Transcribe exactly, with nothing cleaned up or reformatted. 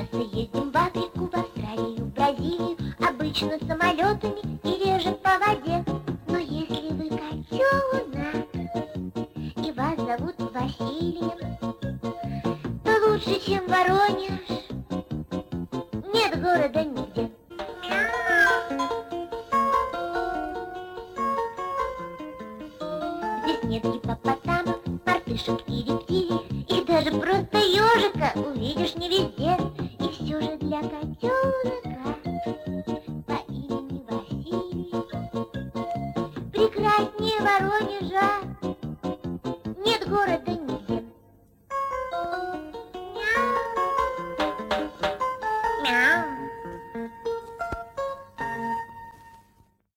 Часто ездим в Африку, в Австралию, в Бразилию, обычно самолетами и реже по воде. Но если вы котенок и вас зовут Василием, то лучше, чем Воронеж, нет города нигде. Здесь нет гиппопотамов, мартышек и рептилий, и даже просто ежика увидишь не везде. И все же для котенка по имени Василий прекраснее Воронежа нет города нигде.